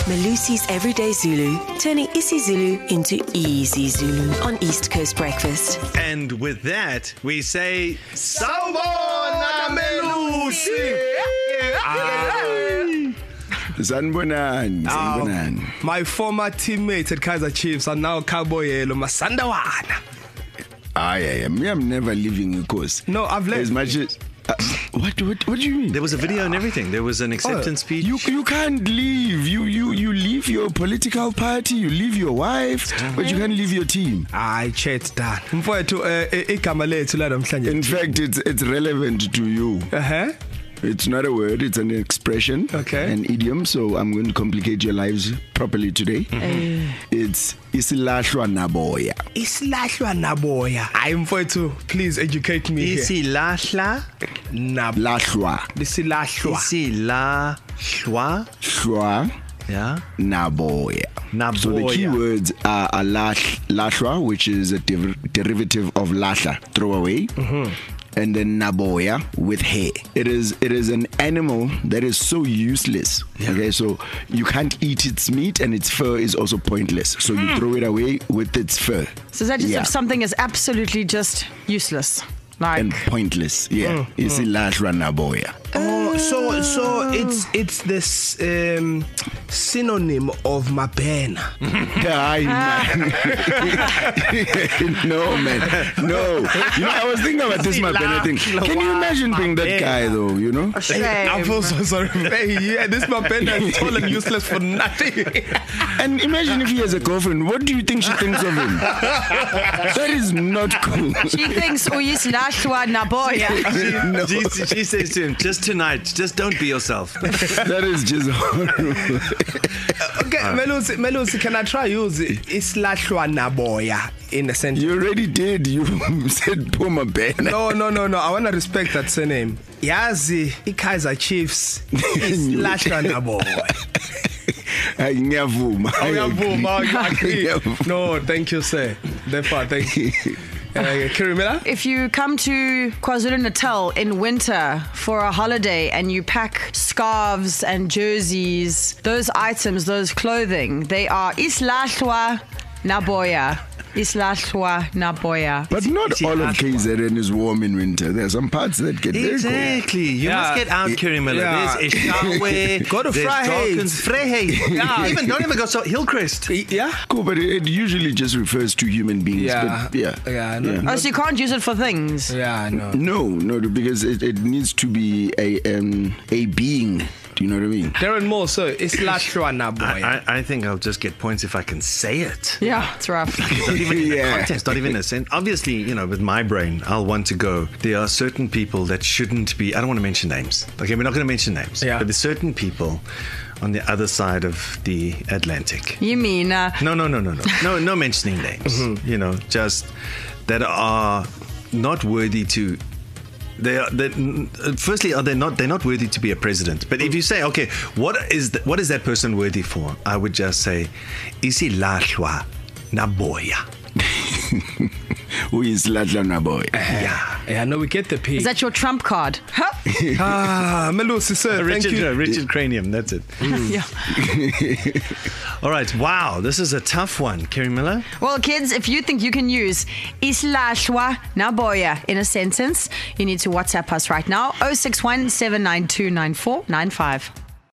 Malusi's Everyday Zulu, turning isiZulu into easy Zulu on East Coast Breakfast. And with that, we say, Sawubona Melusi! Sanibonani. My former teammates at Kaizer Chiefs are now Kaboyelo Masandawana. I'm never leaving a course. No, I've left. As much as what do you mean? There was a video and everything. There was an acceptance speech. You can't leave. You leave your political party, you leave your wife, but you can't leave your team. I chat done. Mfowethu igama lethu la namhlanje. In fact, it's relevant to you. It's not a word, it's an expression, an idiom, so I'm going to complicate your lives properly today. It's isilahlwa naboya. Isilahlwa naboya. Mfowethu, please educate me here. Isilahlwa naboya. Isilahlwa. Shwa. Yeah. Naboya. So the key words are lahlwa, which is a derivative of lahla, throw away. And then naboya, with hair. It is an animal that is so useless. Okay, so you can't eat its meat, and its fur is also pointless. So you throw it away with its fur. So that just if something is absolutely just useless, like and pointless. Isilahlwa naboya. So it's this synonym of mapena. No, man. No. I was thinking about this mapena thing. Can you imagine being that guy, though, I feel so sorry. Hey, this mapena is tall and useless for nothing. And imagine if he has a girlfriend. What do you think she thinks of him? That is not cool. She thinks Uyislahlwa naboya. No. She says to him, just tonight, just don't be yourself. That is just horrible. Okay, Melusi, can I try use isilahlwa naboya in a sentence? You already did. You said Puma Ben. No. I want to respect that surname. Yazi, Kaizer Chiefs isilahlwa naboya. Ngiyavuma. No, thank you, sir. Therefore, thank you. Kirimela? If you come to KwaZulu-Natal in winter for a holiday and you pack scarves and jerseys, those items, those clothing, they are isilahlwa naboya. Isilahlwa naboya. But not all of KZN is warm in winter. There are some parts that get very cold. Exactly. You must get out, Kirimela. There's Eshawe. Go to Vryheid. Don't even go so Hillcrest. Yeah. Cool, but it usually just refers to human beings. Yeah. Oh, so you can't use it for things? Yeah, no. No, because it needs to be a being. Do you know what I mean? Darren Moore, so isilahlwa naboya. I think I'll just get points if I can say it. Yeah, it's rough. Not even in the context, not even a sense. Obviously, with my brain, I'll want to go. There are certain people that shouldn't be. I don't want to mention names. Okay, we're not going to mention names. Yeah. But there's certain people on the other side of the Atlantic. You mean? No mentioning names. Just that are not worthy to. Firstly, they're not worthy to be a president. But if you say, okay, what is that person worthy for? I would just say, isilahlwa naboya. Isilahlwa naboya. Yeah, no, we get the P. Is that your trump card? Huh? Melusi, sir, thank you. Richard Cranium, that's it. Yeah. All right, wow, this is a tough one. Kirimela? Well, kids, if you think you can use isilahlwa naboya in a sentence, you need to WhatsApp us right now, 061 792 9495.